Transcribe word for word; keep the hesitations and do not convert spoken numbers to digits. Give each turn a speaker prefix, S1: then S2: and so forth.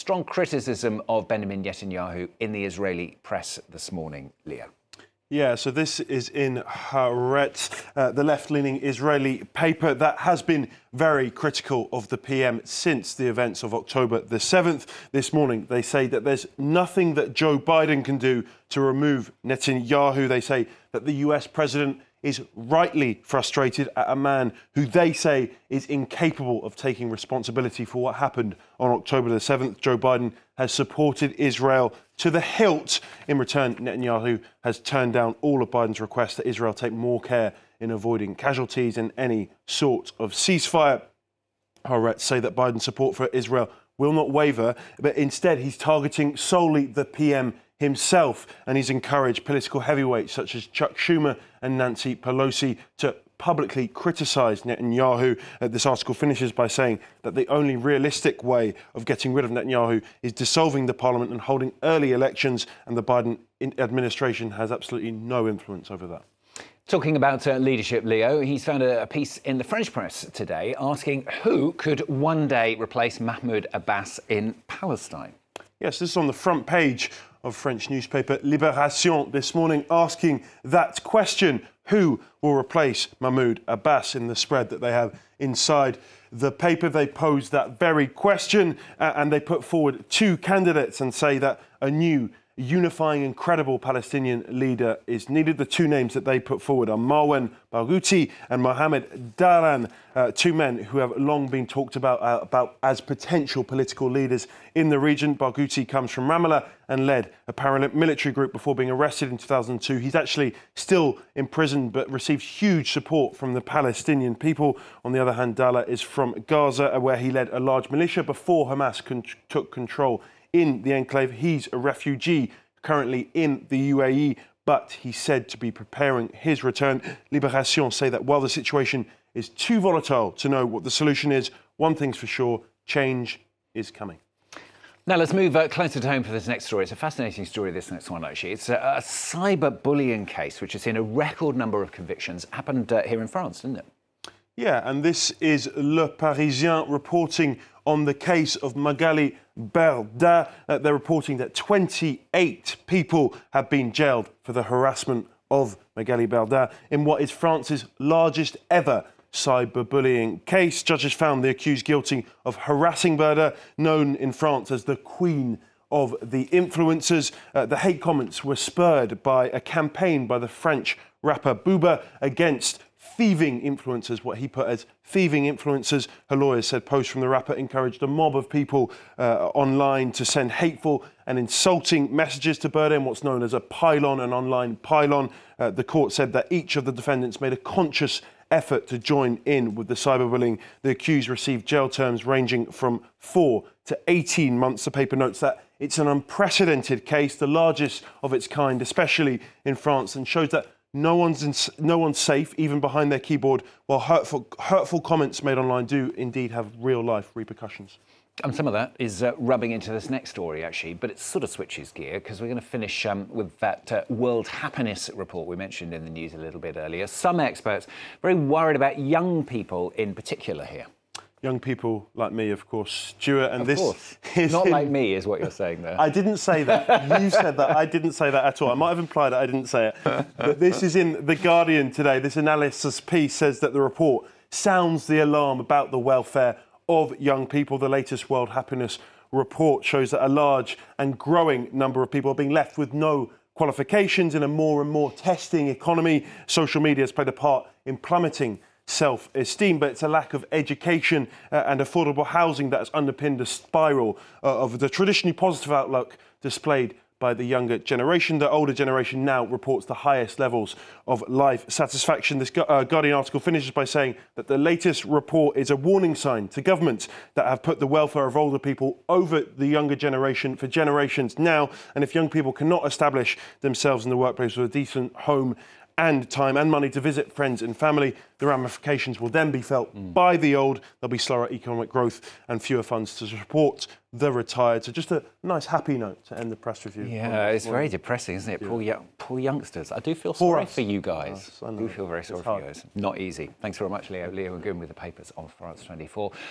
S1: strong criticism of Benjamin Netanyahu in the Israeli press this morning, Leo.
S2: Yeah, so this is in Haaretz, uh, the left-leaning Israeli paper that has been very critical of the P M since the events of October the seventh. This morning, they say that there's nothing that Joe Biden can do to remove Netanyahu. They say that the U S president is rightly frustrated at a man who they say is incapable of taking responsibility for what happened on October the seventh. Joe Biden has supported Israel to the hilt. In return, Netanyahu has turned down all of Biden's requests that Israel take more care in avoiding casualties and any sort of ceasefire. Haaretz say that Biden's support for Israel will not waver, but instead he's targeting solely the P M himself, and he's encouraged political heavyweights such as Chuck Schumer and Nancy Pelosi to publicly criticise Netanyahu. Uh, this article finishes by saying that the only realistic way of getting rid of Netanyahu is dissolving the parliament and holding early elections, and the Biden administration has absolutely no influence over that.
S1: Talking about uh, leadership, Leo, he's found a, a piece in the French press today asking who could one day replace Mahmoud Abbas in Palestine.
S2: Yes, this is on the front page of French newspaper Libération this morning, asking that question: who will replace Mahmoud Abbas? In the spread that they have inside the paper, they pose that very question, uh, and they put forward two candidates and say that a new, unifying and credible Palestinian leader is needed. The two names that they put forward are Marwan Barghouti and Mohamed Daran, uh, two men who have long been talked about, uh, about as potential political leaders in the region. Barghouti comes from Ramallah and led a paramilitary group before being arrested in two thousand two. He's actually still in prison but receives huge support from the Palestinian people. On the other hand, Dala is from Gaza, where he led a large militia before Hamas con- took control in the enclave. He's a refugee currently in the U A E, but he's said to be preparing his return. Libération say that while the situation is too volatile to know what the solution is, one thing's for sure: change is coming.
S1: Now let's move uh, closer to home for this next story. It's a fascinating story, this next one, actually. It's a, a cyber-bullying case which has seen a record number of convictions. Happened uh, here in France, didn't it?
S2: Yeah, and this is Le Parisien reporting on the case of Magali Berda. Uh, they're reporting that twenty-eight people have been jailed for the harassment of Magali Berda in what is France's largest ever cyberbullying case. Judges found the accused guilty of harassing Berda, known in France as the Queen of the Influencers. Uh, the hate comments were spurred by a campaign by the French rapper Booba against thieving influencers, what he put as thieving influencers. Her lawyers said posts from the rapper encouraged a mob of people uh, online to send hateful and insulting messages to Berda in what's known as a pylon, an online pylon. Uh, the court said that each of the defendants made a conscious effort to join in with the cyberbullying. The accused received jail terms ranging from four to eighteen months. The paper notes that it's an unprecedented case, the largest of its kind, especially in France, and shows that no one's in, no one's safe, even behind their keyboard, while hurtful, hurtful comments made online do indeed have real-life repercussions.
S1: And some of that is uh, rubbing into this next story, actually, but it sort of switches gear because we're going to finish um, with that uh, World Happiness Report we mentioned in the news a little bit earlier. Some experts very worried about young people in particular here.
S2: Young people like me, of course, Stuart, and
S1: of
S2: this
S1: course.
S2: is
S1: not
S2: in...
S1: like me, is what you're saying there.
S2: I didn't say that. You said that. I didn't say that at all. I might have implied it. I didn't say it. But this is in The Guardian today. This analysis piece says that the report sounds the alarm about the welfare of young people. The latest World Happiness Report shows that a large and growing number of people are being left with no qualifications in a more and more testing economy. Social media has played a part in plummeting self-esteem, but it's a lack of education uh, and affordable housing that has underpinned a spiral uh, of the traditionally positive outlook displayed by the younger generation. The older generation now reports the highest levels of life satisfaction. This uh, Guardian article finishes by saying that the latest report is a warning sign to governments that have put the welfare of older people over the younger generation for generations now. And if young people cannot establish themselves in the workplace with a decent home and time and money to visit friends and family, the ramifications will then be felt mm. by the old. There'll be slower economic growth and fewer funds to support the retired. So just a nice, happy note to end the press review.
S1: Yeah, it's morning. Very depressing, isn't it? Yeah. Poor, young, poor youngsters. I do feel Poor sorry us. for you guys. Us, I, I do feel very sorry it's for hard. you guys. Not easy. Thanks very much, Leo. Leo Agoon with the papers on France twenty-four.